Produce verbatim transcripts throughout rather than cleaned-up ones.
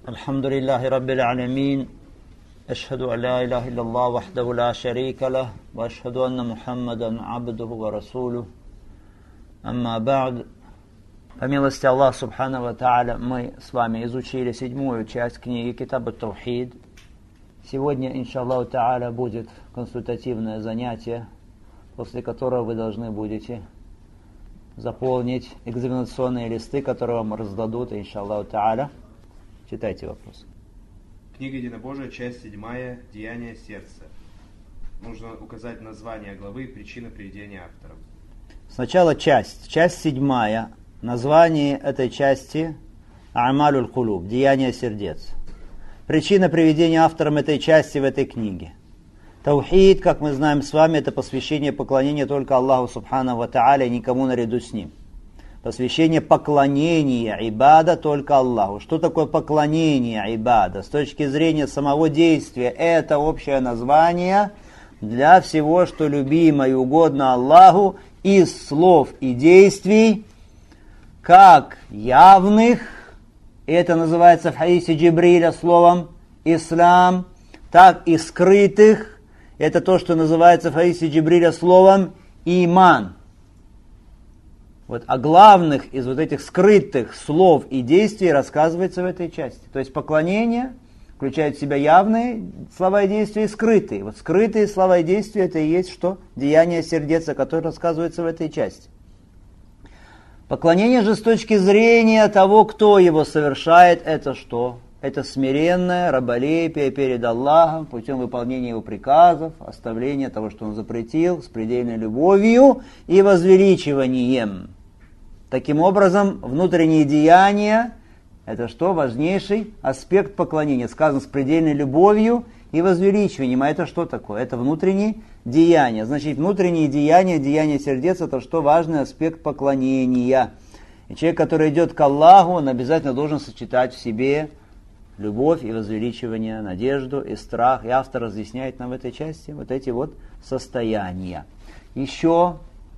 الحمد لله رب العالمين أشهد أن لا إله إلا الله وحده لا شريك له وأشهد أن محمدا عبده ورسوله أما بعد. По милости Аллаха Субхану ва Тааля, мы с вами изучили седьмую часть книги Китаб ат-Таухид. Сегодня, иншаллаху Тааля, будет консультативное занятие, после которого вы должны будете заполнить экзаменационные листы, которые вам раздадут, иншаллаху Тааля. Читайте вопрос. Книга Единобожия, часть седьмая, Деяния сердца. Нужно указать название главы и причины приведения автором. Сначала часть. Часть седьмая. Название этой части А'малюль Кулуб, Деяния сердец. Причина приведения автором этой части в этой книге. Таухид, как мы знаем с вами, это посвящение поклонения только Аллаху Субхану ва Тааля и никому наряду с Ним. Посвящение поклонения ибада только Аллаху. Что такое поклонение ибада? С точки зрения самого действия, это общее название для всего, что любимо и угодно Аллаху из слов и действий, как явных, это называется в хадисе Джибриля словом «ислам», так и скрытых, это то, что называется в хадисе Джибриля словом «иман». Вот о главных из вот этих скрытых слов и действий рассказывается в этой части. То есть поклонение включает в себя явные слова и действия и скрытые. Вот скрытые слова и действия это и есть что? Деяния сердца, которое рассказывается в этой части. Поклонение же с точки зрения того, кто его совершает, это что? Это смиренное раболепие перед Аллахом путем выполнения его приказов, оставления того, что он запретил, с предельной любовью и возвеличиванием. Таким образом, внутренние деяния – это что? Важнейший аспект поклонения. Сказано с предельной любовью и возвеличиванием. А это что такое? Это внутренние деяния. Значит, внутренние деяния, деяния сердец – это что? Важный аспект поклонения. И человек, который идет к Аллаху, он обязательно должен сочетать в себе любовь и возвеличивание, надежду и страх. И автор разъясняет нам в этой части вот эти вот состояния. Еще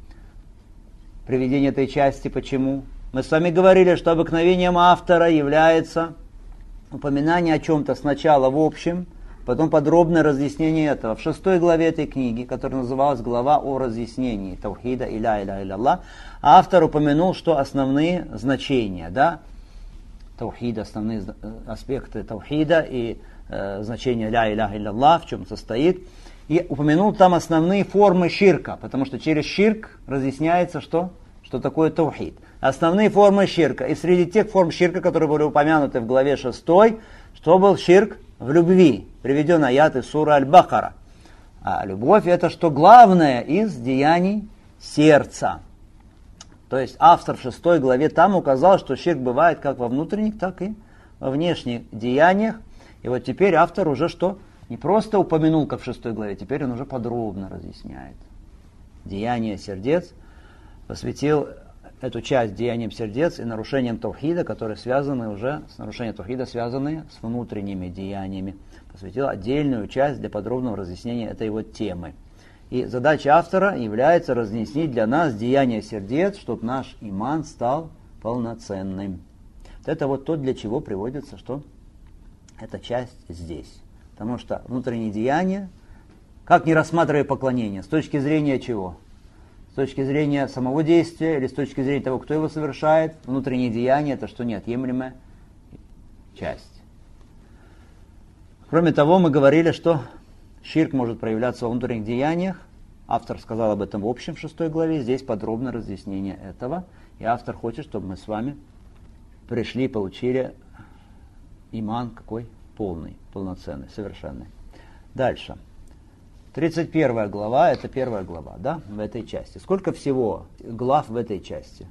приведение этой части. Почему? Мы с вами говорили, что обыкновением автора является упоминание о чем-то сначала в общем, потом подробное разъяснение этого. В шестой главе этой книги, которая называлась глава о разъяснении Таухида и ля иляха илля-Аллах, автор упомянул, что основные значения, да, Таухида, основные аспекты Таухида и э, значение ля иляха илля-Аллах, в чем состоит. И упомянул там основные формы ширка, потому что через ширк разъясняется, что, что такое таухид. Основные формы ширка. И среди тех форм ширка, которые были упомянуты в главе шестой, что был ширк в любви. Приведен аят из суры Аль-Бакара. А любовь это что главное из деяний сердца. То есть автор в шестой главе там указал, что ширк бывает как во внутренних, так и во внешних деяниях. И вот теперь автор уже что? Не просто упомянул, как в шестой главе, теперь он уже подробно разъясняет. Деяния сердец, посвятил эту часть деяниям сердец и нарушением таухида, которые связаны уже с нарушением таухида, связанные с внутренними деяниями. Посвятил отдельную часть для подробного разъяснения этой вот темы. И задача автора является разъяснить для нас деяния сердец, чтобы наш иман стал полноценным. Вот это вот то, для чего приводится, что эта часть здесь. Потому что внутренние деяния, как не рассматривая поклонение, с точки зрения чего? С точки зрения самого действия или с точки зрения того, кто его совершает, внутренние деяния это что неотъемлемая часть. Кроме того, мы говорили, что ширк может проявляться во внутренних деяниях. Автор сказал об этом в общем в шестой главе, здесь подробное разъяснение этого. И автор хочет, чтобы мы с вами пришли и получили иман какой? Полный, полноценный, совершенный. Дальше. тридцать первая глава, это первая глава, да, в этой части. Сколько всего глав в этой части?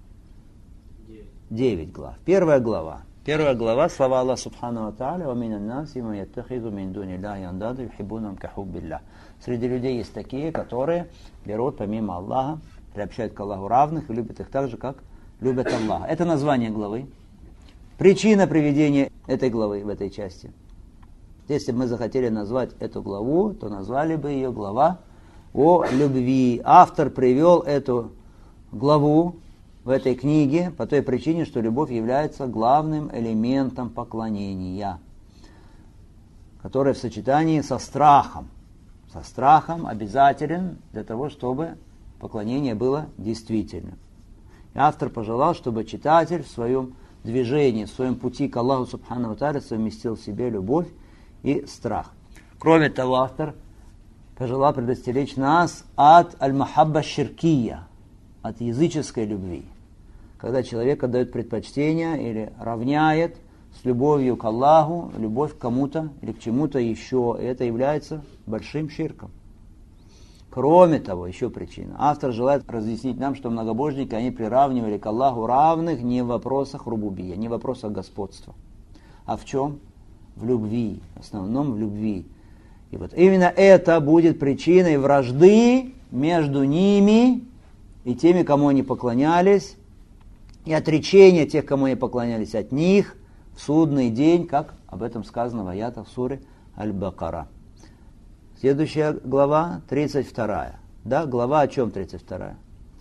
Девять глав. Первая глава. Первая глава, слова Аллаха Субхану ва Тааля, «Ва минан наси ман яттахизу мин дуни Аллахи андадан юхиббунахум ка хуббиллах». Среди людей есть такие, которые берут помимо Аллаха, приобщают к Аллаху равных и любят их так же, как любят Аллаха. Это название главы. Причина приведения этой главы в этой части. Если бы мы захотели назвать эту главу, то назвали бы ее глава о любви. Автор привел эту главу в в этой книге по той причине, что любовь является главным элементом поклонения, который в сочетании со страхом. Со страхом обязателен для того, чтобы поклонение было действительным. И автор пожелал, чтобы читатель в своем движении, в своем пути к Аллаху Субхану ва Тааля совместил в себе любовь и страх. Кроме того, автор пожелал предостеречь нас от аль-махабба ширкия, от языческой любви, когда человек отдает предпочтение или равняет с любовью к Аллаху любовь к кому-то или к чему-то еще. И это является большим ширком. Кроме того, еще причина. Автор желает разъяснить нам, что многобожники, они приравнивали к Аллаху равных не в вопросах рубубия, не в вопросах господства. А в чем? В любви. В основном в любви. И вот именно это будет причиной вражды между ними и теми, кому они поклонялись, и отречения тех, кому они поклонялись от них в судный день, как об этом сказано в аятах суре Аль-Бакара. Следующая глава, тридцать вторая. Да, глава о чем тридцать вторая?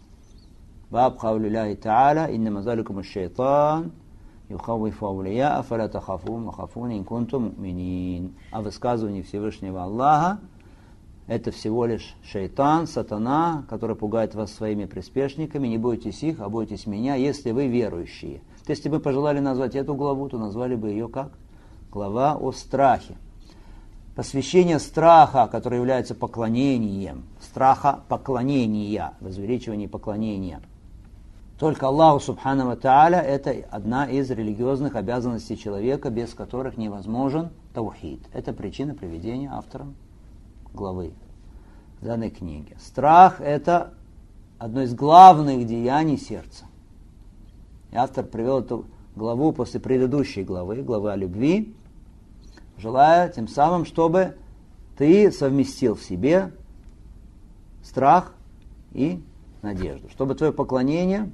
Баб хаули ляхи та'аля, иннама заликум аш-шайтан, юхаввифу аулияа, фаля тахафун, вахафун, ин кунтум му'минин. О высказывании Всевышнего Аллаха. Это всего лишь шайтан, сатана, который пугает вас своими приспешниками. Не бойтесь их, а бойтесь меня, если вы верующие. То есть, если бы пожелали назвать эту главу, то назвали бы ее как? Глава о страхе. Посвящение страха, которое является поклонением. Страха поклонения, возвеличивание поклонения. Только Аллаху Субхану ва Тааля — это одна из религиозных обязанностей человека, без которых невозможен таухид. Это причина приведения автором главы данной книги. Страх — это одно из главных деяний сердца. И автор привел эту главу после предыдущей главы, главы о любви, желая тем самым, чтобы ты совместил в себе страх и надежду, чтобы твое поклонение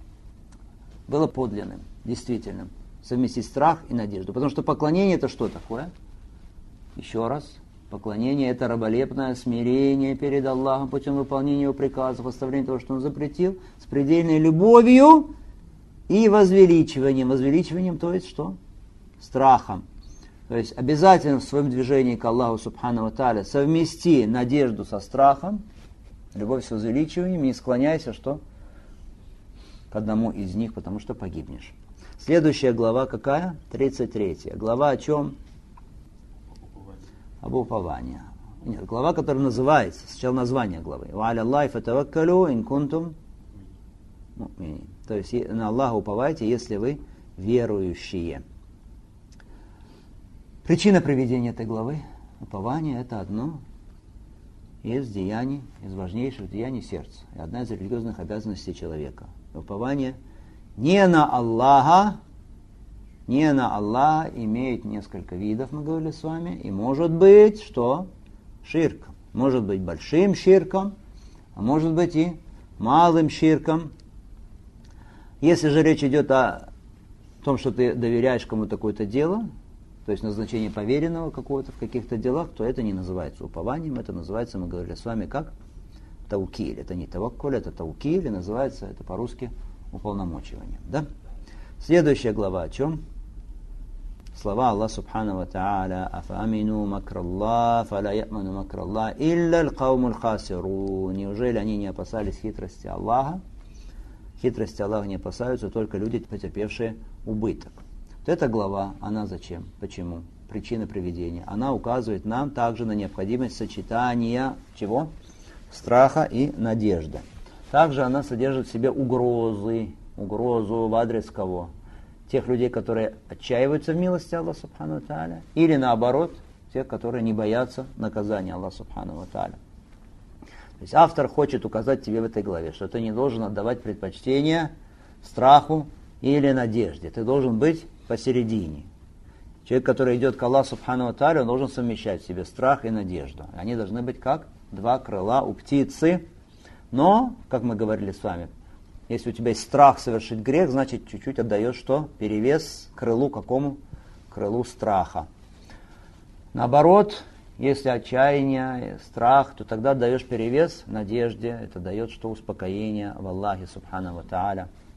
было подлинным, действительным, совместить страх и надежду. Потому что поклонение — это что такое? Еще раз. Поклонение — это раболепное смирение перед Аллахом путем выполнения его приказов, оставления того, что он запретил, с предельной любовью и возвеличиванием. Возвеличиванием, то есть что? Страхом. То есть обязательно в своем движении к Аллаху Субхану ва Тааля совмести надежду со страхом, любовь с возвеличиванием, не склоняйся что? К одному из них, потому что погибнешь. Следующая глава какая? тридцать третья. Глава о чем? Об уповании. Нет, глава, которая называется, сначала название главы. «Ва аля Аллахи фатаваккалю ин кунтум му'минин». То есть на Аллаха уповайте, если вы верующие. Причина приведения этой главы. Упование — это одно из деяний, из важнейших деяний сердца. И одна из религиозных обязанностей человека. Упование не на Аллаха, не на Аллаха имеет несколько видов, мы говорили с вами, и может быть, что? Ширком. Может быть большим ширком, а может быть и малым ширком. Если же речь идет о том, что ты доверяешь кому-то какое-то дело, то есть назначение поверенного какого-то в каких-то делах, то это не называется упованием, это называется, мы говорили с вами, как? Таукиль. Это не таваккуль, это таукиль, и называется это по-русски уполномочивание. Да? Следующая глава о чем? Слова Аллаха Субхану ва Тааля: «Афаамину макраллах, фаля яману макраллах, илля аль-каумуль хасирун». Неужели они не опасались хитрости Аллаха? Хитрости Аллаха не опасаются только люди, потерпевшие убыток. Вот эта глава, она зачем? Почему? Причина приведения. Она указывает нам также на необходимость сочетания чего? Страха и надежды. Также она содержит в себе угрозы. Угрозу в адрес кого? Тех людей, которые отчаиваются в милости Аллаха Субхану ва Тааля, или наоборот, тех, которые не боятся наказания Аллаха Субхану ва Тааля. То есть автор хочет указать тебе в этой главе, что ты не должен отдавать предпочтение страху или надежде. Ты должен быть посередине. Человек, который идет к Аллаху Субхану ва Тааля, он должен совмещать в себе страх и надежду. Они должны быть как два крыла у птицы. Но, как мы говорили с вами, если у тебя есть страх совершить грех, значит чуть-чуть отдаешь что? Перевес крылу какому? Крылу страха. Наоборот, если отчаяние, страх, то тогда отдаешь перевес надежде. Это дает что? Успокоение в Аллахе Субхану ва Тааля.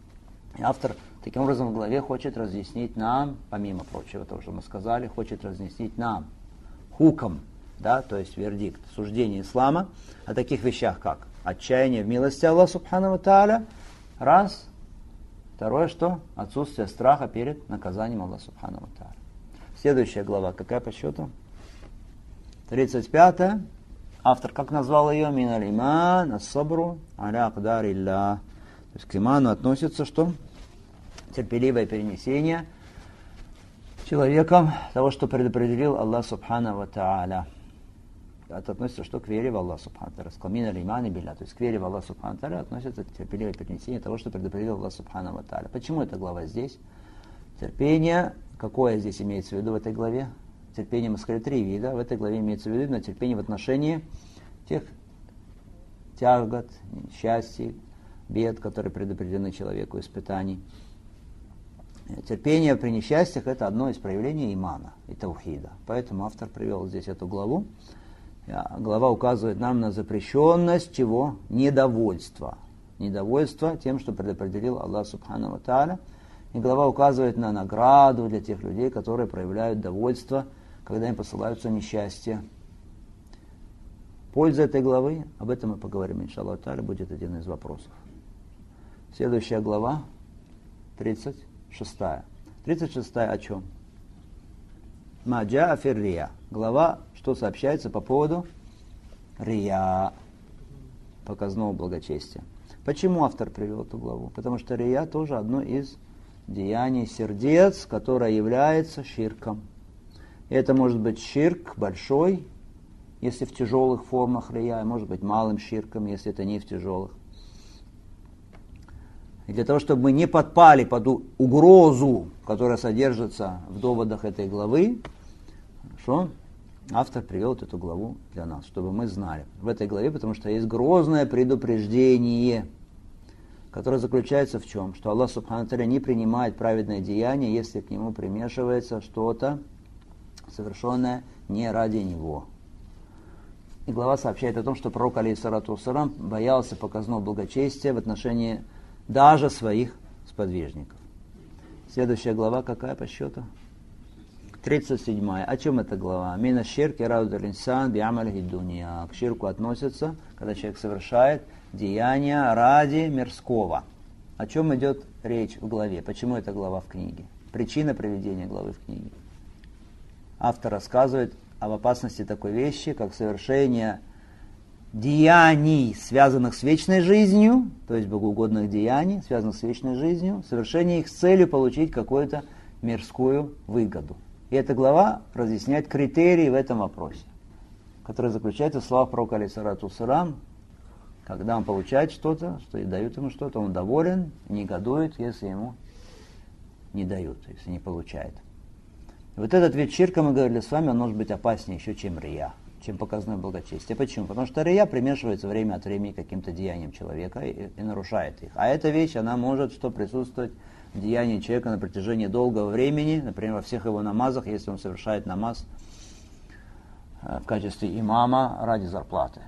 И автор таким образом в главе хочет разъяснить нам, помимо прочего того, что мы сказали, хочет разъяснить нам хуком, да, то есть вердикт, суждение ислама о таких вещах, как отчаяние в милости Аллаха Субхану ва Тааля, раз. Второе, что? Отсутствие страха перед наказанием Аллаха Субхану ва Тааля. Следующая глава, какая по счету? тридцать пятая. Автор как назвал ее? Мин аль-иман ас-сабру аля акдарилля. То есть к иману относится что? Терпеливое перенесение человеком того, что предопределил Аллах Субхану ва Тааля. Это относится что к вере в Аллах Субхану ва Тааля. Мин аль-иман и билля. То есть к вере в Аллах Субхану ва Тааля относится терпеливое перенесение того, что предопределил Аллах Субхану ва Тааля. Почему эта глава здесь? Терпение, какое здесь имеется в виду в этой главе? Терпение, мы сказали, три вида. В этой главе имеется в виду на терпение в отношении тех тягот, счастий, бед, которые предопределены человеку, испытаний. Терпение при несчастьях – это одно из проявлений имана и таухида. Поэтому автор привел здесь эту главу. Глава указывает нам на запрещенность чего? Недовольства. Недовольство тем, что предопределил Аллах Субхану ва Тааля. И глава указывает на награду для тех людей, которые проявляют довольство, когда им посылаются несчастья. Польза этой главы, об этом мы поговорим, иншаллах тааля, будет один из вопросов. Следующая глава, тридцать шестая. тридцать шестая о чем? Маджа афир рия. Глава, что сообщается по поводу рия, показного благочестия. Почему автор привел эту главу? Потому что рия тоже одно из деяний сердец, которое является ширком. И это может быть ширк большой, если в тяжелых формах рия, может быть малым ширком, если это не в тяжелых. И для того, чтобы мы не подпали под угрозу, которая содержится в доводах этой главы, хорошо, автор привел вот эту главу для нас, чтобы мы знали в этой главе, потому что есть грозное предупреждение, которое заключается в чем? Что Аллах Субхану ва Тааля не принимает праведное деяние, если к нему примешивается что-то, совершенное не ради него. И глава сообщает о том, что пророк, алейхиссалату вассалам, боялся показного благочестия в отношении даже своих сподвижников. Следующая глава какая по счету? тридцать седьмая. О чем эта глава? Мина ширк ирадуль инсан биамалихи дунья. К ширку относится, когда человек совершает деяния ради мирского. О чем идет речь в главе? Почему эта глава в книге? Причина приведения главы в книге. Автор рассказывает об опасности такой вещи, как совершение деяний, связанных с вечной жизнью, то есть богоугодных деяний, связанных с вечной жизнью, совершение их с целью получить какую-то мирскую выгоду. И эта глава разъясняет критерии в этом вопросе, которые заключаются в словах пророка, алейхиссалату вассалам, когда он получает что-то, что и дают ему что-то, он доволен, негодует, если ему не дают, если не получает. И вот этот вид ширка, мы говорили с вами, он может быть опаснее еще, чем рия, чем показное благочестие. Почему? Потому что рия примешивается время от времени к каким-то деяниям человека и, и нарушает их. А эта вещь, она может что присутствовать в деянии человека на протяжении долгого времени, например, во всех его намазах, если он совершает намаз в качестве имама ради зарплаты.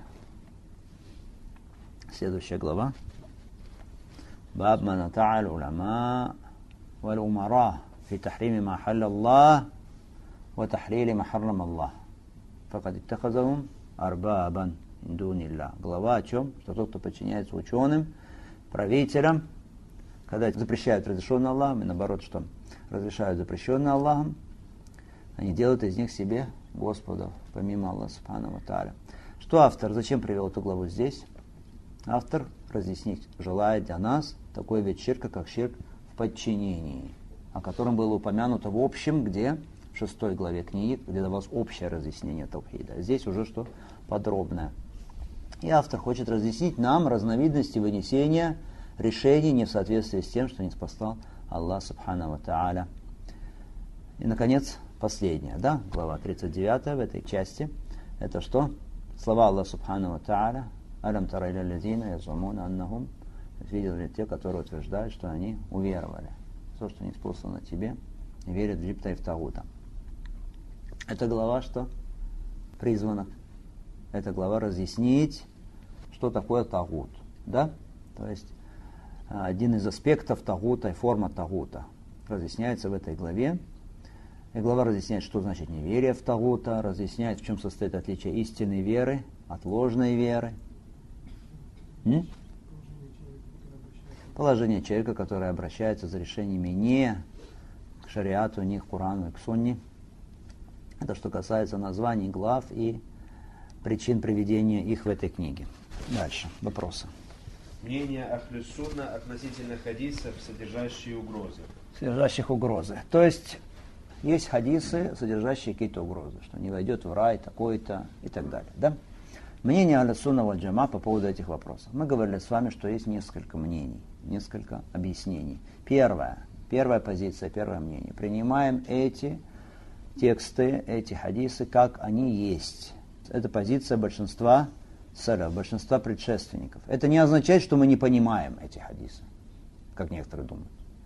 Следующая глава. Баб маната'аль уляма валь умара фи тахрими ма халля Аллах ва тахлили ма харрам Аллах. Факад иттахазахум арбабан мин дуниллах. Глава о чем? Что тот, кто подчиняется ученым, правителям, когда запрещают разрешенное Аллахом, и наоборот, что разрешают запрещенное Аллахом, они делают из них себе Господов, помимо Аллаха Субхану ва Тааля. Что автор, зачем привел эту главу здесь? Автор разъяснить желает для нас такой вид ширка, как ширк в подчинении, о котором было упомянуто в общем, где в шестой главе книги, где давалось общее разъяснение таухида. Здесь уже что подробное. И автор хочет разъяснить нам разновидности вынесения решений не в соответствии с тем, что не спасал Аллах Субхану ва Тааля. И, наконец, последняя, да, глава тридцать девятая в этой части. Это что? Слова Аллаха Субхану ва Тааля. Алям тара иля лазина язумуна аннахум. Видел ли те, которые утверждают, что они уверовали. То, что не спослано тебе, и верят в джибта и в тагута. Эта глава что? Призвана. Эта глава разъяснить, что такое тагут. Да? То есть один из аспектов тагута и форма тагута. Разъясняется в этой главе. И глава разъясняет, что значит неверие в тагута, разъясняет, в чем состоит отличие истинной веры от ложной веры. М? Положение человека, который обращается за решениями не к шариату, не к Корану и к Сунне. Это что касается названий глав и причин приведения их в этой книге. Дальше. Вопросы. Мнение Ахлю Сунна относительно хадисов, содержащие угрозы. Содержащих угрозы. То есть, есть хадисы, содержащие какие-то угрозы, что не войдет в рай такой-то и так далее. Да? Мнение Ахлю Сунна валь Джама по поводу этих вопросов. Мы говорили с вами, что есть несколько мнений, несколько объяснений. Первое, первая позиция, первое мнение. Принимаем эти тексты, эти хадисы, как они есть. Это позиция большинства саляф, большинства предшественников. Это не означает, что мы не понимаем эти хадисы, как некоторые думают.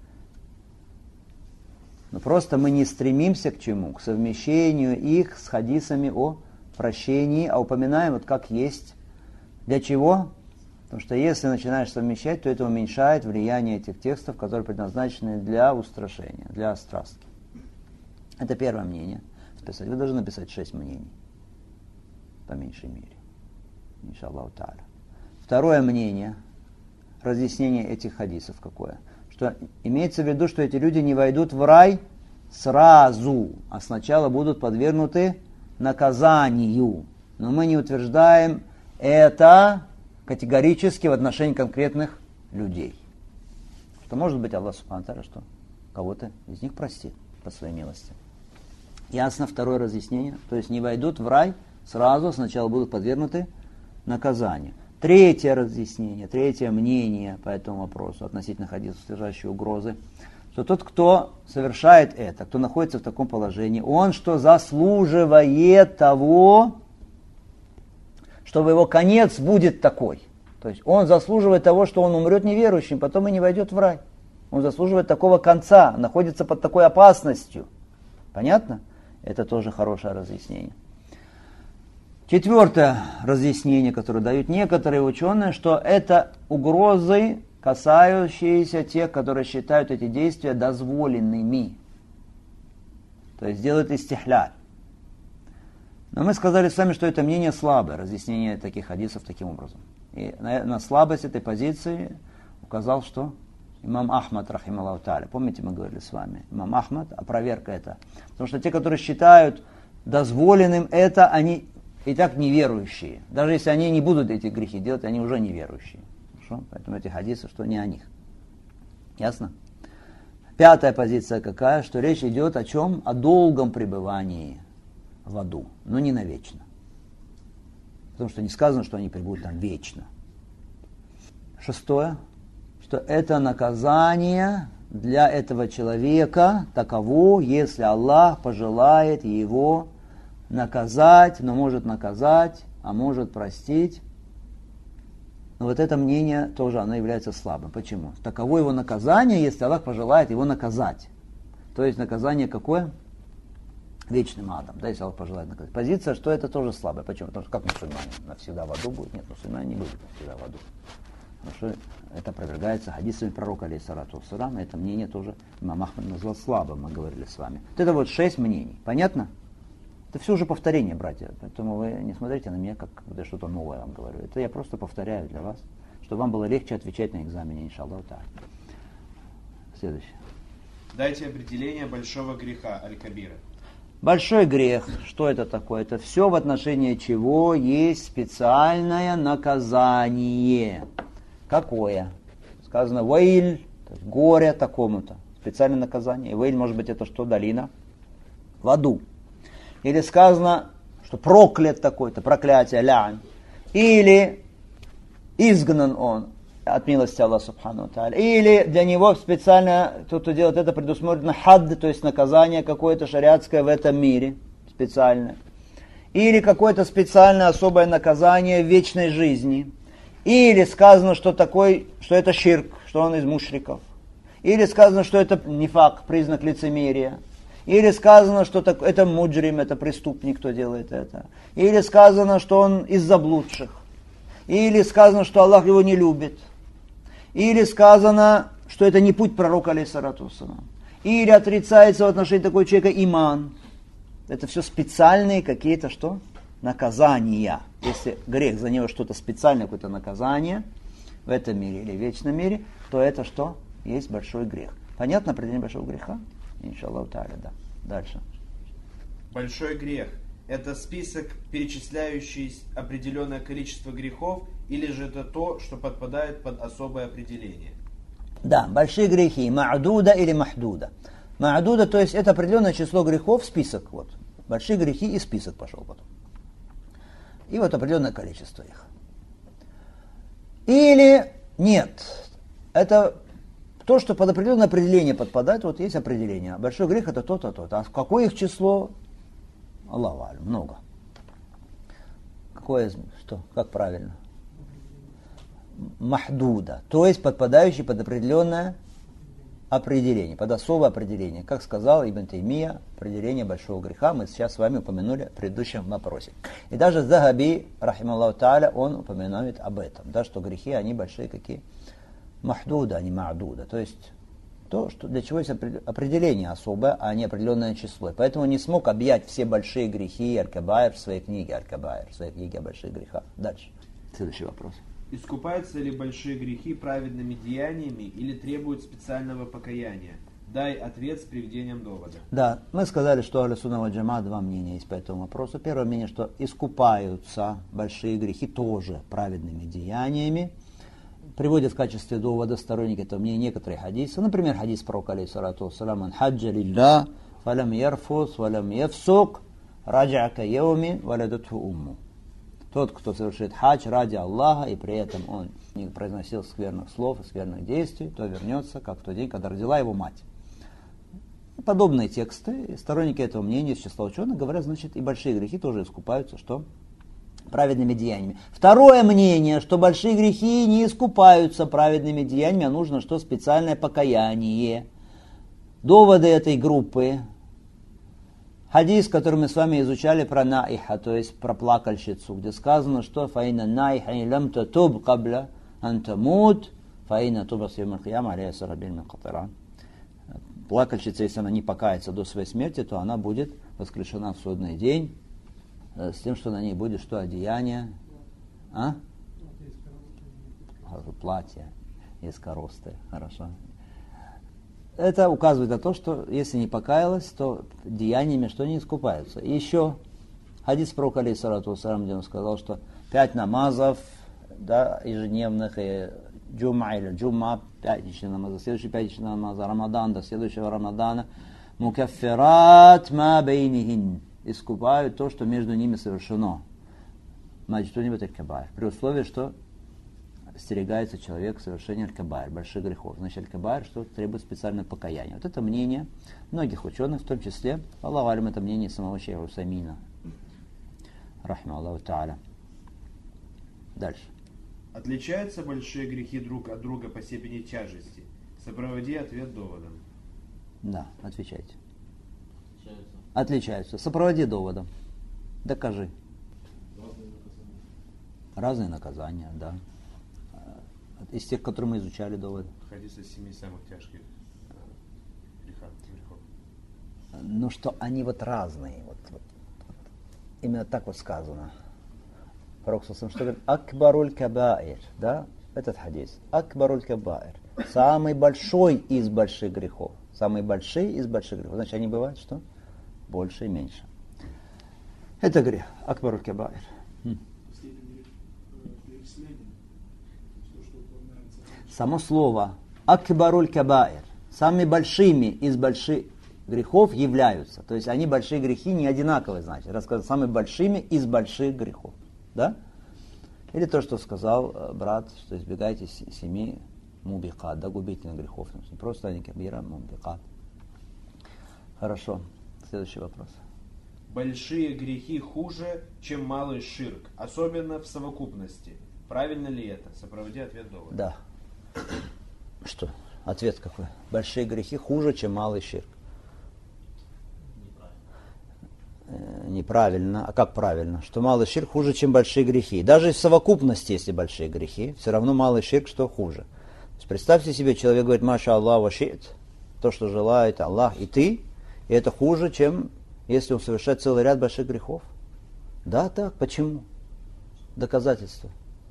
Но просто мы не стремимся к чему? К совмещению их с хадисами о прощении, а упоминаем вот как есть. Для чего? Потому что если начинаешь совмещать, то это уменьшает влияние этих текстов, которые предназначены для устрашения, для острастки. Это первое мнение. Списать. Вы должны написать шесть мнений. По меньшей мере. Иншаллаху та'аля. Второе мнение. Разъяснение этих хадисов какое? Что имеется в виду, что эти люди не войдут в рай сразу, а сначала будут подвергнуты наказанию. Но мы не утверждаем это категорически в отношении конкретных людей. Что может быть Аллах Субхану ва Тааля, что кого-то из них простит по своей милости. Ясно второе разъяснение. То есть не войдут в рай сразу, сначала будут подвергнуты наказанию. Третье разъяснение, третье мнение по этому вопросу относительно хадисов, содержащих угрозы, что тот, кто совершает это, кто находится в таком положении, он что заслуживает того, чтобы его конец будет такой. То есть он заслуживает того, что он умрет неверующим, потом и не войдет в рай. Он заслуживает такого конца, находится под такой опасностью. Понятно? Это тоже хорошее разъяснение. Четвертое разъяснение, которое дают некоторые ученые, что это угрозы, касающиеся тех, которые считают эти действия дозволенными. То есть делают истихляль. Но мы сказали с вами, что это мнение слабое, разъяснение таких хадисов таким образом. И на, на слабость этой позиции указал, что имам Ахмад, рахималлаху та'аля. Помните, мы говорили с вами? Имам Ахмад, опроверг это. Потому что те, которые считают дозволенным это, они и так неверующие. Даже если они не будут эти грехи делать, они уже неверующие. Хорошо? Поэтому эти хадисы, что не о них. Ясно? Пятая позиция какая? Что речь идет о чем? О долгом пребывании в аду, но не навечно. Потому что не сказано, что они пребудут там вечно. Шестое. Что это наказание для этого человека таково, если Аллах пожелает его наказать, но может наказать, а может простить. Но вот это мнение тоже, оно является слабым. Почему? Таково его наказание, если Аллах пожелает его наказать. То есть наказание какое? Вечным адом, да, если Аллах пожелает наказать. Позиция, что это тоже слабое. Почему? Потому что как мусульмане навсегда в аду будут? Нет, мусульмане не будут навсегда в аду. Потому что это опровергается хадисами пророка, алейхиссалату вассалам. Это мнение тоже имам Ахмад назвал слабым, мы говорили с вами. Вот это вот шесть мнений. Понятно? Это все уже повторение, братья. Поэтому вы не смотрите на меня, как я что-то новое вам говорю. Это я просто повторяю для вас, чтобы вам было легче отвечать на экзамене, иншаллаху та'аля. Следующее. Дайте определение большого греха, аль-кабира. Большой грех, что это такое? Это все, в отношении чего есть специальное наказание. Какое? Сказано ваиль, горе такому-то. Специальное наказание. И ваиль, может быть, это что? Долина в аду. Или сказано, что проклят такой-то, проклятие, лянь. Или изгнан он от милости Аллаха Субхану ва Тааля. Или для него специально, тот, кто делает это, предусмотрено хадд, то есть наказание какое-то шариатское в этом мире, специальное. Или какое-то специальное особое наказание в вечной жизни. Или сказано, что, такой, что это ширк, что он из мушриков. Или сказано, что это нифак, признак лицемерия. Или сказано, что это муджрим, это преступник, кто делает это. Или сказано, что он из заблудших. Или сказано, что Аллах его не любит. Или сказано, что это не путь пророка, алейхиссалату вассалам. Или отрицается в отношении такого человека иман. Это все специальные какие-то что? Наказания. Если грех, за него что-то специальное, какое-то наказание в этом мире или в вечном мире, то это что? Есть большой грех. Понятно определение большого греха? Иншаллаху тааля, да. Дальше. Большой грех – это список, перечисляющий определенное количество грехов, или же это то, что подпадает под особое определение? Да, большие грехи, ма'дуда или махдуда. Ма'дуда, то есть это определенное число грехов, список. Вот. Большие грехи и список пошел потом. И вот определенное количество их. Или нет. Это то, что под определенное определение подпадает, вот есть определение. Большой грех это то-то, то-то. А какое их число? Аллаху алям, много. Какое, что, как правильно? Махдуда, то есть подпадающий под определенное определение, под особое определение. Как сказал Ибн Таймия, определение большого греха мы сейчас с вами упомянули в предыдущем вопросе. И даже Захаби, рахималлаху тааля, он упоминает об этом, да, что грехи, они большие какие? Махдуда, а не ма'дуда. То есть то, что, для чего есть определение особое, а не определенное число. И поэтому не смог объять все большие грехи Аль-Кабаир в своей книге Аль-Кабаир, в своей книге о больших грехах. Дальше. Следующий вопрос. Искупаются ли большие грехи праведными деяниями или требуют специального покаяния? Дай ответ с приведением довода. Да, мы сказали, что Ахлю Сунна валь Джамаа два мнения есть по этому вопросу. Первое мнение, что искупаются большие грехи тоже праведными деяниями. Приводят в качестве довода сторонники этого мнения некоторые хадисы. Например, хадис пророка, алейхиссалату вассалам, «Ман хаджа лилля, фалам ярфус, валам яфсук, раджа ка яуми, валядатху умму». Тот, кто совершит хадж ради Аллаха, и при этом он не произносил скверных слов и скверных действий, то вернется, как в тот день, когда родила его мать. Подобные тексты, сторонники этого мнения из числа ученых говорят, значит, и большие грехи тоже искупаются, что? Праведными деяниями. Второе мнение, что большие грехи не искупаются праведными деяниями, а нужно что? Специальное покаяние. Доводы этой группы. Хадис, который мы с вами изучали про наиха, то есть про плакальщицу, где сказано, что фаина наиха лам татуб кабля ан тамут, фаина туба с йом аль-кияма алейха сарабин мин катаран. Плакальщица, если она не покается до своей смерти, то она будет воскрешена в судный день с тем, что на ней будет что? Одеяние? А? Платье из коросты. Хорошо. Это указывает на то, что если не покаялась, то деяниями что не искупаются. И еще хадис пророка, алейхиссалату вассалам, где он сказал, что пять намазов, да, ежедневных, и джумма или джумма, пятничный намаз, следующий пятничный намаз, Рамадан до следующего Рамадана, мукаффират ма бейнихин, искупают то, что между ними совершено. Маджтунибат аль-кабаир. При условии, что остерегается человек совершения аль-кабаир, больших грехов. Значит, аль-кабаир, что требует специального покаяния. Вот это мнение многих ученых, в том числе, Аллаху алям, это мнение самого шейха Усаймина. Рахма Аллаху тааля. Дальше. Отличаются большие грехи друг от друга по степени тяжести? Сопроводи ответ доводом. Да, отвечайте. Отличаются. Отличаются. Сопроводи доводом. Докажи. Разные наказания. Разные наказания, да. Из тех, которые мы изучали доводы. Хадис из семи самых тяжких э, грехов. грехов. Ну что они вот разные. Вот, вот, вот. Именно так вот сказано. Пророк что говорит? Акбаруль кабаир. Да? Этот хадис. Акбаруль кабаир. Самый большой из больших грехов. Самый большой из больших грехов. Значит, они бывают что? Больше и меньше. Это грех. Акбаруль кабаир. Само слово акбаруль кабаир, самыми большими из больших грехов являются. То есть они большие грехи не одинаковые, значит. Рассказать самыми большими из больших грехов. Да? Или то, что сказал брат, что избегайте семи мубикат, да, губительных грехов. Не просто они кабира, мубикат. Хорошо. Следующий вопрос. Большие грехи хуже, чем малый ширк, особенно в совокупности. Правильно ли это? Сопроводи ответ довода. Да. Что? Ответ какой? Большие грехи хуже, чем малый ширк. Неправильно. Неправильно. А как правильно? Что малый ширк хуже, чем большие грехи. Даже в совокупности, если большие грехи, все равно малый ширк что хуже. Представьте себе, человек говорит, маша Аллах ва ши'т, то, что желает Аллах и ты, и это хуже, чем если он совершает целый ряд больших грехов. Да, так, почему? Доказательства.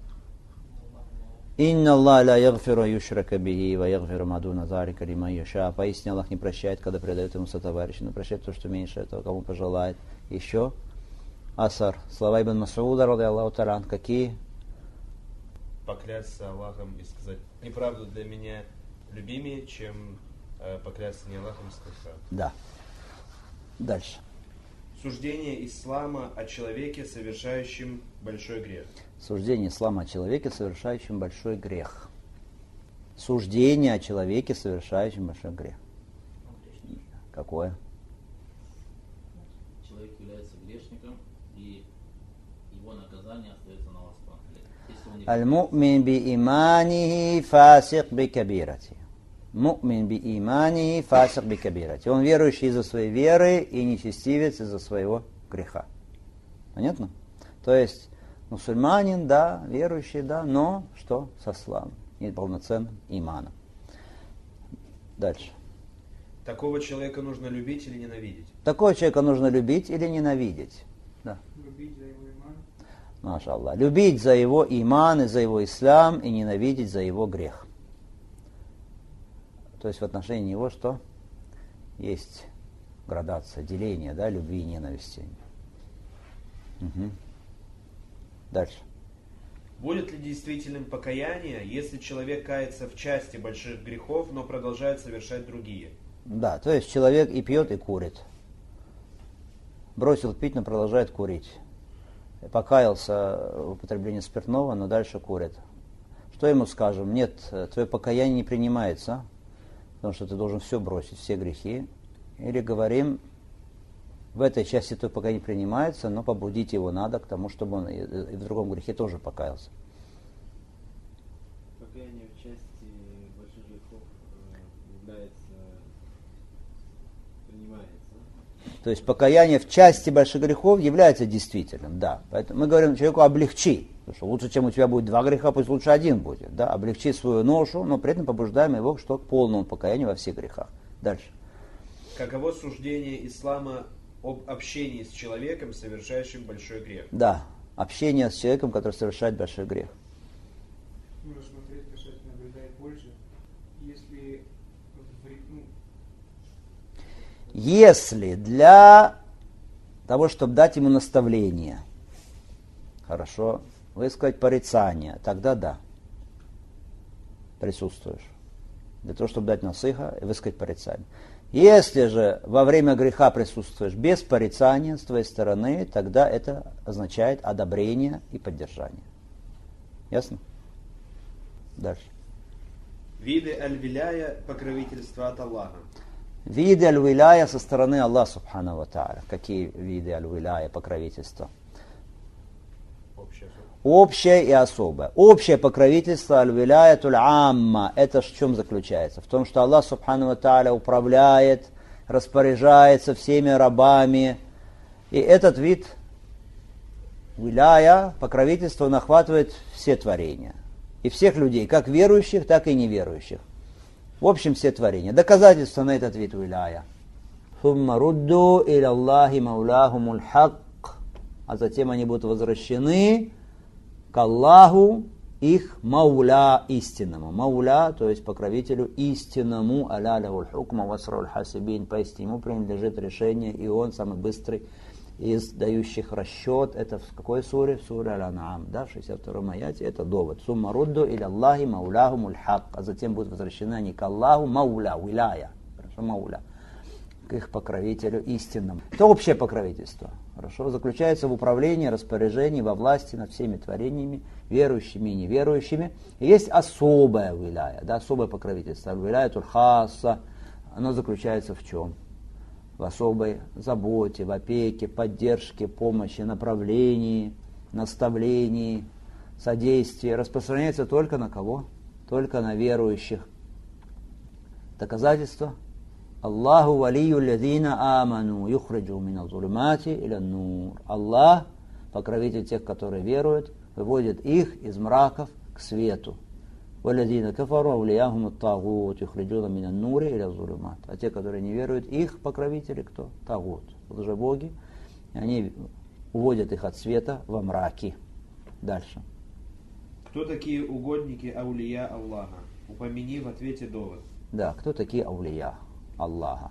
Инна Аллах ла ягфиру юшрака бихи ва ягфиру ма дуна залика лиман яша. Поистине Аллах не прощает, когда предает ему сотоварища, но прощает то, что меньше этого, кому пожелает. Еще асар. Слова Ибн Мас'уда, ради Аллаху та'аля, какие? Поклясться Аллахом и сказать неправду для меня любимее, чем э, поклясться не Аллахом, а сказать. Да. Дальше. Суждение ислама о человеке, совершающем большой грех. Суждение ислама о человеке, совершающем большой грех. Суждение о человеке, совершающем большой грех. Какое? Человек является грешником, и его наказание остается на Аллахе. Если он не Аль-му'мин би иманихи фасик би кабирати. Му'мин би иманихи фасик би кабирати. Он верующий из-за своей веры и нечестивец из-за своего греха. Понятно? То есть мусульманин, да, верующий, да, но что? Со славой, неполноценным иманом. Дальше. Такого человека нужно любить или ненавидеть? Такого человека нужно любить или ненавидеть? Да. Любить за его иман. Маша Аллах. Любить за его иман и за его ислам и ненавидеть за его грех. То есть в отношении него что? Есть градация, деление, да, любви и ненависти. Угу. Дальше. Будет ли действительным покаяние, если человек кается в части больших грехов, но продолжает совершать другие? Да, то есть человек и пьет, и курит. Бросил пить, но продолжает курить. Покаялся в употреблении спиртного, но дальше курит. Что ему скажем? Нет, твое покаяние не принимается, потому что ты должен все бросить, все грехи. Или говорим, в этой части твое покаяние принимается, но побудить его надо к тому, чтобы он и в другом грехе тоже покаялся. Покаяние в части больших грехов является, принимается. То есть покаяние в части больших грехов является действительным, да. Поэтому мы говорим человеку облегчи, потому что лучше, чем у тебя будет два греха, пусть лучше один будет, да. Облегчи свою ношу, но при этом побуждаем его что, к полному покаянию во всех грехах. Дальше. Каково суждение ислама об общении с человеком, совершающим большой грех? Да, общение с человеком, который совершает большой грех. Ну, рассмотреть касательно вреда и пользы. Если вред, ну, Если для того, чтобы дать ему наставление, хорошо, высказать порицание, тогда да, присутствуешь. Для того, чтобы дать насыха и высказать порицание. Если же во время греха присутствуешь без порицания с твоей стороны, тогда это означает одобрение и поддержание. Ясно? Дальше. Виды аль-виляя, покровительства от Аллаха. Виды аль-виляя со стороны Аллаха субхану ва тааля. Какие виды аль-виляя, покровительства? Общее. Общее и особое. Общее покровительство аль-виляя туль-амма. Это в чем заключается? В том, что Аллах субхану ва тааля управляет, распоряжается всеми рабами. И этот вид виляя, покровительство, он охватывает все творения. И всех людей, как верующих, так и неверующих. В общем, все творения. Доказательство на этот вид виляя. «Сумма рудду иля Аллахи маулахумул хак». А затем они будут возвращены к Аллаху, их мауля истинному. Мауля, то есть покровителю истинному. «Аля лахул хукма васрул хасибин». Поистине ему принадлежит решение, и он самый быстрый из дающих расчет. Это в какой суре? В суре Аль-Ан'ам, да, в шестьдесят втором аяте. Это довод. «Сумма рудду иля Аллахи мауляхумул хак». А затем будут возвращены они к Аллаху, мауля, виляя. Хорошо, мауля. К их покровителю истинному. Это общее покровительство. Хорошо, заключается в управлении, распоряжении, во власти над всеми творениями, верующими и неверующими. И есть особое виляя, да, особое покровительство. Виляя туль-хасса. Оно заключается в чем? В особой заботе, в опеке, поддержке, помощи, направлении, наставлении, содействии. Распространяется только на кого? Только на верующих. Доказательство? Аллаху валию лядина аману юхриджу мина зулумати иля нур. Аллах, покровитель тех, которые веруют, выводит их из мраков к свету. وَالَّذِينَ كَفَرُوا أَوْلِيَاهُمُ الطَّاغُوتُ يُخْرِجُونَ مِنَ النُّورِ إِلَى الظُّلُمَاتِ. А те, которые не веруют, их покровители кто? Тагут, лжебоги. Они уводят их от света во мраки. Дальше. Кто такие угодники аулия Аллаха? Упомяни в ответе довод. Да, кто такие аулия Аллаха?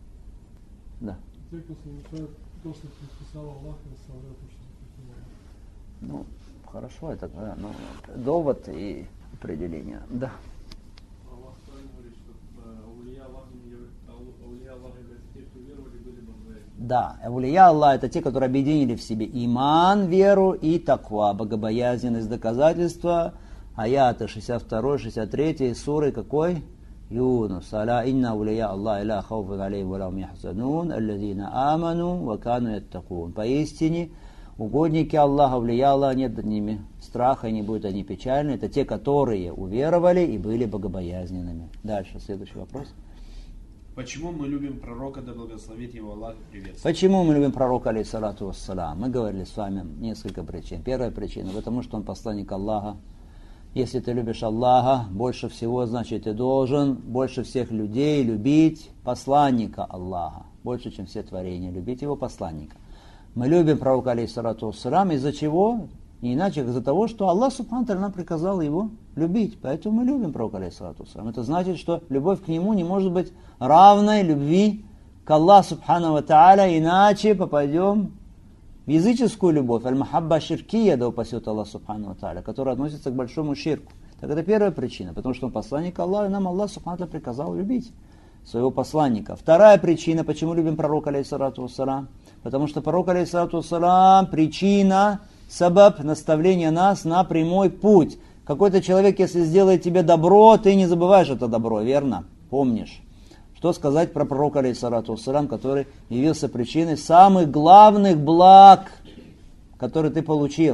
Да. Те, кто совершает то, что предписал Аллах, и оставляет то, что запретил Аллах. Ну, хорошо, это да, ну, довод и определение. Да. Аллах правильно говорит, что аулия Аллаха являются те, кто веровали, были богобоязненны. Да, аулия Аллаха это те, которые объединили в себе иман, веру и таква, богобоязненность, доказательства. Аяты шестьдесят два шестьдесят три суры какой? Юнус. Аля инна аулия Аллаха ла хауфун алейхим ва ла хум яхзанун, аллазина аману ва кану яттакун. Поистине, угодники Аллаха, аулия Аллаха, нет над ними страха, и не будут они печальны. Это те, которые уверовали и были богобоязненными. Дальше, следующий вопрос. Почему мы любим пророка, да благословит его Аллах и приветствует? Почему мы любим пророка, алейхиссалату вассалам? Мы говорили с вами несколько причин. Первая причина, потому что он посланник Аллаха. Если ты любишь Аллаха, больше всего, значит, ты должен больше всех людей любить посланника Аллаха. Больше, чем все творения, любить его посланника. Мы любим пророка, алейхиссалату вассалам, из-за чего? Не иначе, как из-за того, что Аллах субхану ва тааля нам приказал его любить. Поэтому мы любим пророка, алейхиссалату вассалам. Это значит, что любовь к нему не может быть равной любви к Аллаху субхану ва тааля, иначе попадем в языческую любовь, аль-махабба ширкия, да упасет Аллах субхану ва тааля, которая относится к большому ширку. Так это первая причина, потому что он посланник Аллаха, и нам Аллах субхану ва тааля приказал любить своего посланника. Вторая причина, почему любим пророка, алейхиссалату вассалам, потому что пророк, алейхиссалату вассалам, причина, сабаб наставления нас на прямой путь. Какой-то человек, если сделает тебе добро, ты не забываешь это добро, верно? Помнишь. Что сказать про пророка, алейхиссалату вассалам, который явился причиной самых главных благ, которые ты получил.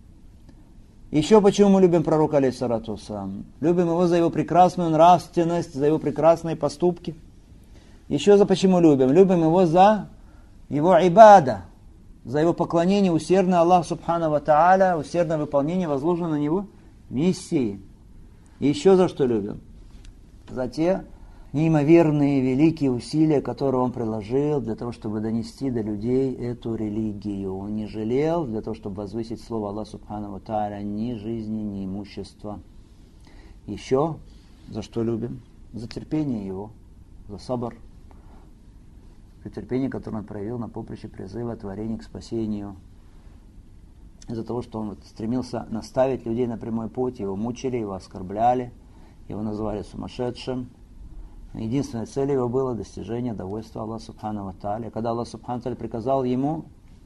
Еще почему мы любим пророка, алейхиссалату вассалам? Любим его за его прекрасную нравственность, за его прекрасные поступки. Еще за почему любим? Любим его за его ибада, за его поклонение усердное Аллаху субхану ва тааля, усердное выполнение возложенной на него миссии. И еще за что любим? За те неимоверные великие усилия, которые он приложил для того, чтобы донести до людей эту религию. Он не жалел для того, чтобы возвысить слово Аллаха субхану ва тааля ни жизни, ни имущества. Еще за что любим? За терпение его, за сабр. За терпение, которое он проявил на поприще призыва творения к спасению. Из-за того, что он вот стремился наставить людей на прямой путь, его мучили, его оскорбляли, его называли сумасшедшим. Единственной целью его было достижение довольства Аллаха субхану ва тааля. Когда Аллах субхану ва тааля приказал ему,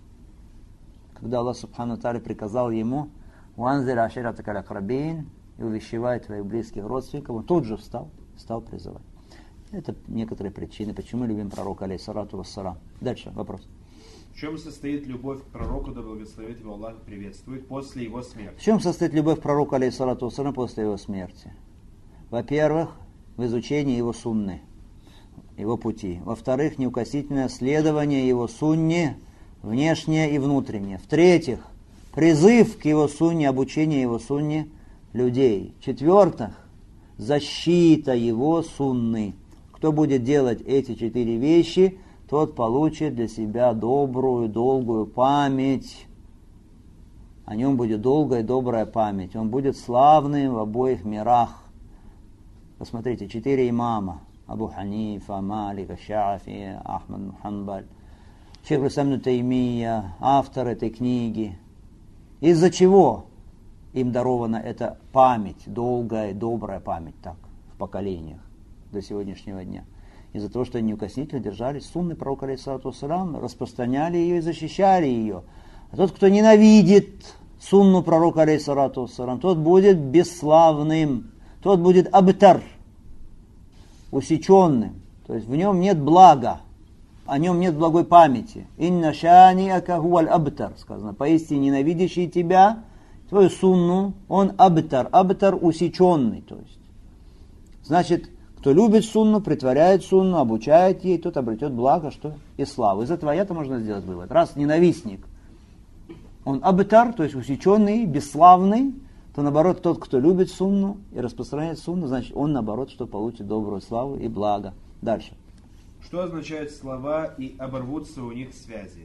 когда Аллах субхану ва тааля приказал ему «Уанзир аширатака аль-акрабин» и увещевай твоих близких родственников, он тут же встал, стал призывать. Это некоторые причины, почему мы любим пророка, алейхиссалату вассалам. Дальше, вопрос. В чем состоит любовь к пророку, да благословит его Аллах и приветствует, после его смерти? В чем состоит любовь к пророку, алейхиссалату вассалам, после его смерти? Во-первых, в изучении его сунны, его пути. Во-вторых, неукоснительное следование его сунне, внешнее и внутреннее. В-третьих, призыв к его сунне, обучение его сунне людей. В-четвертых, защита его сунны. Кто будет делать эти четыре вещи, тот получит для себя добрую, долгую память. О нем будет долгая и добрая память. Он будет славным в обоих мирах. Посмотрите, четыре имама. Абу Ханифа, Малик, Шафи, Ахмад Ханбаль, шейх ибн Таймия, автор этой книги. Из-за чего им дарована эта память, долгая и добрая память, так, в поколениях до сегодняшнего дня? Из-за того, что они неукоснительно держались сунны пророка, алейхиссалату вассалам, распространяли ее и защищали ее. А тот, кто ненавидит сунну пророка, алейхиссалату вассалам, тот будет бесславным, тот будет абтар, усеченным. То есть в нем нет блага, о нем нет благой памяти. «Инна шаниака хуаль абтар», сказано, поистине ненавидящий тебя, твою сунну, он абтар, абтар усеченный. То есть, значит, кто любит сунну, притворяет сунну, обучает ей, тот обретет благо, что и славу. Из этого аята можно сделать вывод. Раз ненавистник, он абтар, то есть усеченный, бесславный, то наоборот, тот, кто любит сунну и распространяет сунну, значит, он наоборот, что получит добрую славу и благо. Дальше. Что означают слова «и оборвутся у них связи»?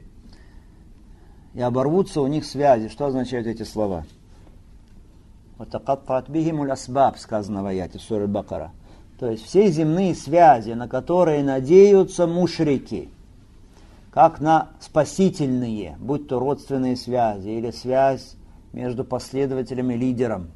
И оборвутся у них связи. Что означают эти слова? «Ватакатта'ат бихимуль асбаб», сказано в аяте сура Аль-Бакара. То есть все земные связи, на которые надеются мушрики, как на спасительные, будь то родственные связи, или связь между последователем и лидером,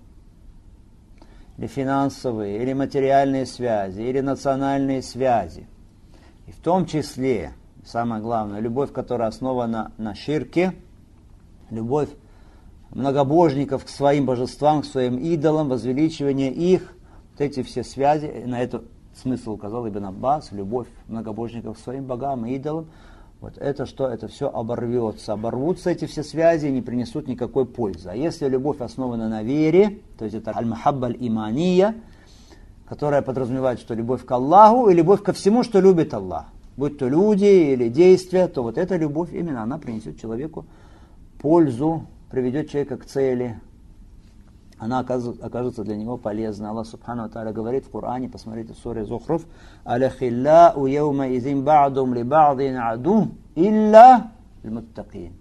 или финансовые, или материальные связи, или национальные связи. И в том числе, самое главное, любовь, которая основана на ширке, любовь многобожников к своим божествам, к своим идолам, возвеличивание их, вот эти все связи, на это смысл указал Ибн Аббас, любовь многобожников к своим богам и идолам, вот это что, это все оборвется. Оборвутся эти все связи и не принесут никакой пользы. А если любовь основана на вере, то есть это аль-махабба аль-имания, которая подразумевает, что любовь к Аллаху и любовь ко всему, что любит Аллах, будь то люди или действия, то вот эта любовь именно она принесет человеку пользу, приведет человека к цели, она окажется для него полезной. Аллах Субхану ва Тааля говорит в Коране, посмотрите в суре Зухруф: «Аляхиллау яума изим ба'дум ли ба'дин аду илля аль-муттакин».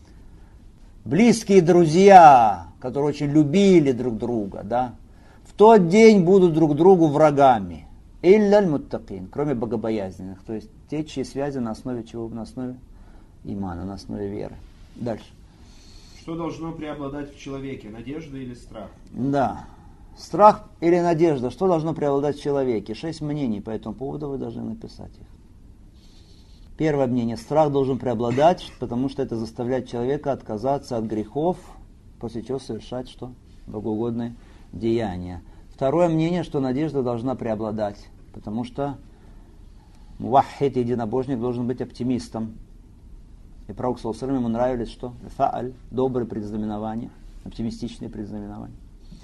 Близкие друзья, которые очень любили друг друга, да, в тот день будут друг другу врагами. Илля аль-муттакин, кроме богобоязненных, то есть те, чьи связи на основе чего? На основе имана, на основе веры. Дальше. Что должно преобладать в человеке, надежда или страх? Да. Страх или надежда, что должно преобладать в человеке? Шесть мнений по этому поводу, вы должны написать их. Первое мнение: страх должен преобладать, потому что это заставляет человека отказаться от грехов, после чего совершать что? Богоугодные деяния. Второе мнение, что надежда должна преобладать, потому что муваххид, единобожник, должен быть оптимистом. И пророку саллаллаху алейхи ва саллям ему нравились что? Фа'аль, добрые предзнаменования, оптимистичные предзнаменования.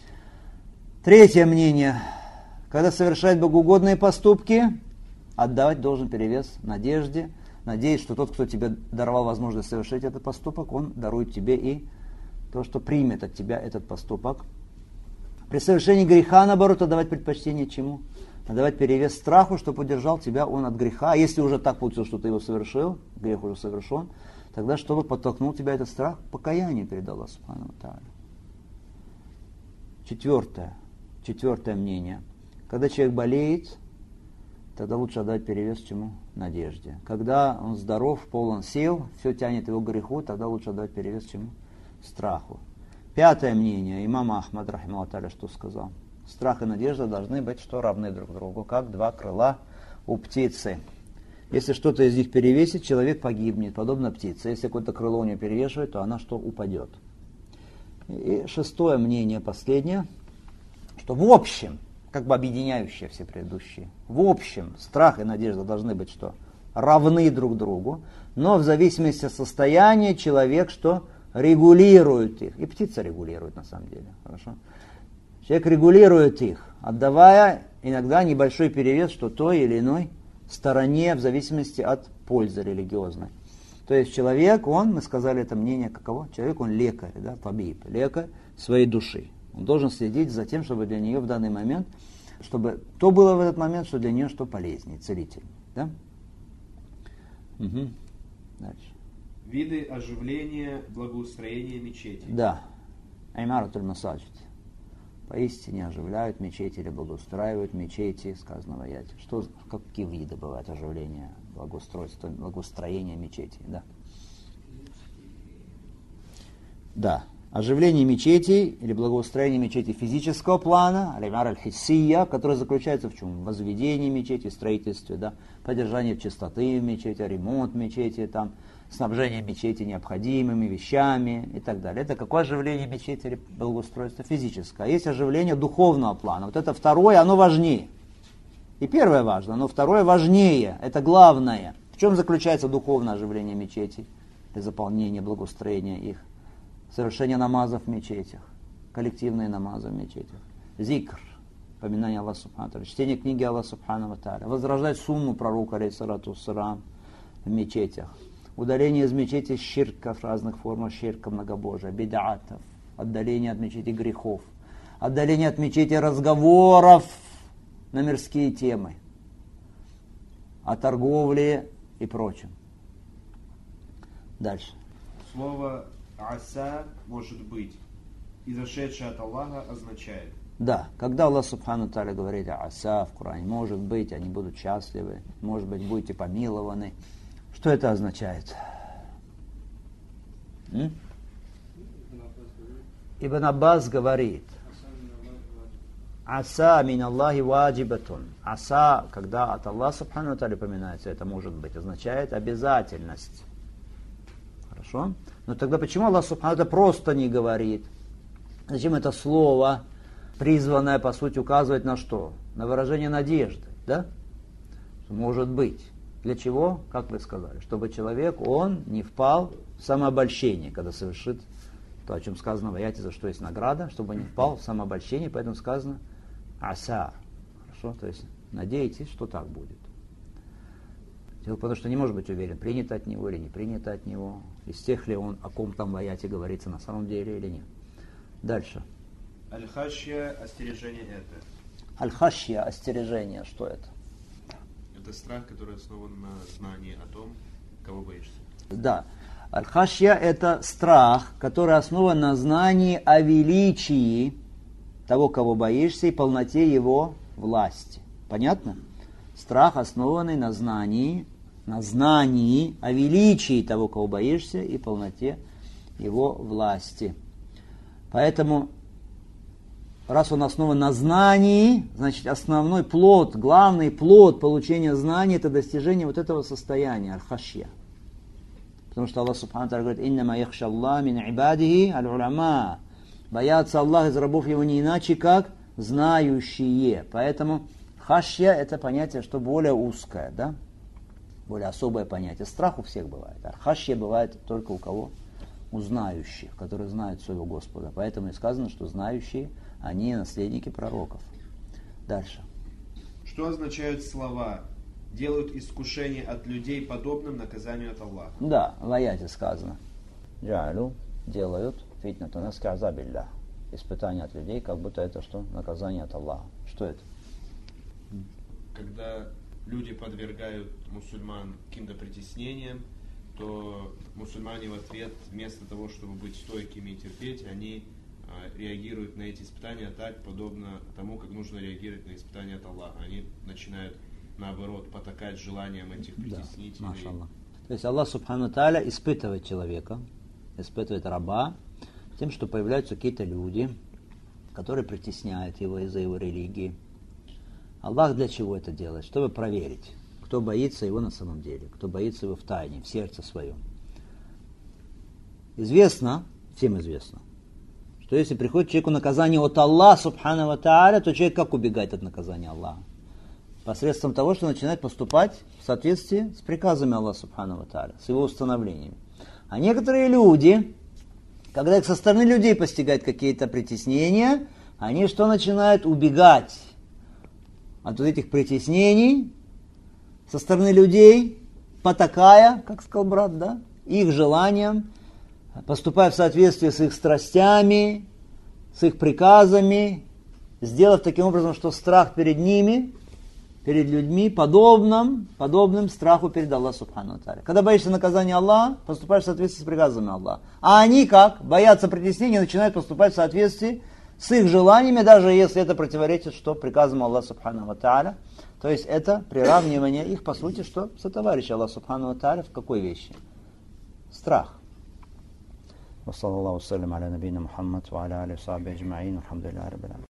Третье мнение: когда совершает богоугодные поступки, отдавать должен перевес надежде, надеясь, что тот, кто тебе даровал возможность совершить этот поступок, он дарует тебе и то, что примет от тебя этот поступок. При совершении греха, наоборот, отдавать предпочтение чему? Отдавать перевес страху, чтобы удержал тебя он от греха. А если уже так получилось, что ты его совершил, грех уже совершен, тогда, чтобы подтолкнул тебя этот страх, покаяние перед Аллахом Субхану ва Тааля. Четвертое. Четвертое мнение. Когда человек болеет, тогда лучше отдать перевес чему? Надежде. Когда он здоров, полон сил, все тянет его к греху, тогда лучше отдать перевес чему? Страху. Пятое мнение. Имам Ахмад, рахимахуллах тааля, что сказал? Страх и надежда должны быть что? Равны друг другу, как два крыла у птицы. Если что-то из них перевесит, человек погибнет, подобно птице. Если какое-то крыло у нее перевешивает, то она что? Упадет. И шестое мнение, последнее, что в общем, как бы объединяющие все предыдущие, в общем, страх и надежда должны быть что? Равны друг другу, но в зависимости от состояния человек что? Регулирует их. И птица регулирует на самом деле. Хорошо? Человек регулирует их, отдавая иногда небольшой перевес, что той или иной стороне в зависимости от пользы религиозной. То есть человек, он, мы сказали это мнение каково? Человек, он лекарь, да, табиб, лекарь своей души. Он должен следить за тем, чтобы для нее в данный момент, чтобы то было в этот момент, что для нее что полезнее, целитель. Да? Угу. Дальше. Виды оживления, благоустроения мечети. Да. Аймаратуль масаджид. Поистине оживляют мечети или благоустраивают мечети, сказано в аяте. Что, какие виды бывают оживления, благоустройства, благоустроения мечети? Да. Да. Оживление мечетей или благоустроение мечети физического плана, алимар аль-хиссия, которое заключается в чем? В возведении мечети, строительстве, да, поддержание чистоты в мечети, ремонт мечети, там, снабжение мечети необходимыми вещами и так далее. Это какое оживление мечети или благоустройство физическое? А есть оживление духовного плана. Вот это второе, оно важнее. И первое важно, но второе важнее, это главное. В чем заключается духовное оживление мечетей и заполнение, благоустроение их? Совершение намазов в мечетях, коллективные намазы в мечетях, зикр, поминание Аллаха Субхану ва Тааля, чтение книги Аллаха Субхану ва Тааля, возрождать сунну пророка алейхиссалату вассалам в мечетях, удаление из мечети ширков, разных форм ширка, многобожия, бидаатов, отдаление от мечети грехов, отдаление от мечети разговоров на мирские темы, о торговле и прочем. Дальше. Слово «аса» может быть, и зашедшее от Аллаха означает. Да, когда Аллах Субхану Тааля говорит «аса» в Коране, может быть, они будут счастливы, может быть, будете помилованы. Что это означает? М? Ибн Аббас говорит «аса мин Аллахи ваджибатун». «Аса», когда от Аллаха Субхану Тааля упоминается, это может быть, означает обязательность. Хорошо? Но тогда почему Аллах Субхану Тааля просто не говорит? Зачем это слово, призванное, по сути, указывать на что? На выражение надежды, да? Может быть. Для чего? Как вы сказали? Чтобы человек, он не впал в самообольщение, когда совершит то, о чем сказано в аяте, за что есть награда, чтобы не впал в самообольщение, поэтому сказано «аса». Хорошо? То есть надейтесь, что так будет. Потому что не может быть уверен, принято от него или не принято от него, из тех ли он, о ком там в аяте говорится на самом деле или нет. Дальше. Аль-хашья, остережение это. Аль-хашья, остережение, что это? Это страх, который основан на знании о том, кого боишься. Да. Аль-хашья это страх, который основан на знании о величии того, кого боишься, и полноте его власти. Понятно? Страх, основанный на знании, на знании о величии того, кого боишься, и полноте его власти. Поэтому, раз он основан на знании, значит, основной плод, главный плод получения знаний – это достижение вот этого состояния, аль-хашья. Потому что Аллах Субхану Тааля говорит: «Иннама яхша Аллах мин ибадихи аль-уляма». Боятся Аллаха из рабов его не иначе, как знающие. Поэтому хашья – это понятие, что более узкое, да? Более особое понятие. Страх у всех бывает, а хашья бывает только у кого? У знающих, которые знают своего Господа. Поэтому и сказано, что знающие, они наследники пророков. Дальше. Что означают слова «делают искушение от людей подобным наказанию от Аллаха»? Да, в аяте сказано. Джа'алу делают фитнату наска азабилля. Испытание от людей, как будто это что? Наказание от Аллаха. Что это? Когда люди подвергают мусульман каким-то притеснениям, то мусульмане в ответ, вместо того, чтобы быть стойкими и терпеть, они а, реагируют на эти испытания так, подобно тому, как нужно реагировать на испытания от Аллаха. Они начинают, наоборот, потакать желанием этих притеснителей. Да, машаллах. То есть Аллах Субхану Тааля испытывает человека, испытывает раба тем, что появляются какие-то люди, которые притесняют его из-за его религии. Аллах для чего это делает? Чтобы проверить, кто боится его на самом деле, кто боится его в тайне, в сердце своем. Известно, всем известно, что если приходит человеку наказание от Аллаха Субхану ва Тааля, то человек как убегает от наказания Аллаха? Посредством того, что начинает поступать в соответствии с приказами Аллаха Субхану ва Тааля, с его установлениями. А некоторые люди, когда их со стороны людей постигают какие-то притеснения, они что начинают? Убегать от вот этих притеснений со стороны людей, потакая, как сказал брат, да, их желаниям, поступая в соответствии с их страстями, с их приказами, сделав таким образом, что страх перед ними, перед людьми, подобным, подобным страху перед Аллахом Субхану ва Тааля. Когда боишься наказания Аллаха, поступаешь в соответствии с приказами Аллаха. А они как? Боятся притеснения, начинают поступать в соответствии с их желаниями, даже если это противоречит что приказам Аллаха Субхану ва Тааля. То есть это приравнивание их, по сути, что сотоварища Аллаха Субхану ва Тааля в какой вещи? Страх. وصلى الله وسلم على نبينا محمد وعلى آله وصحبه أجمعين والحمد لله رب العالمين.